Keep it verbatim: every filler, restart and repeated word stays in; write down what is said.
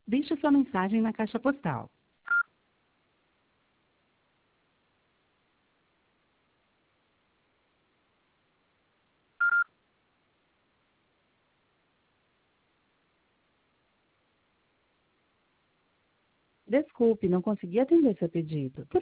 Deixe sua mensagem na caixa postal. Desculpe, não consegui atender seu pedido. Por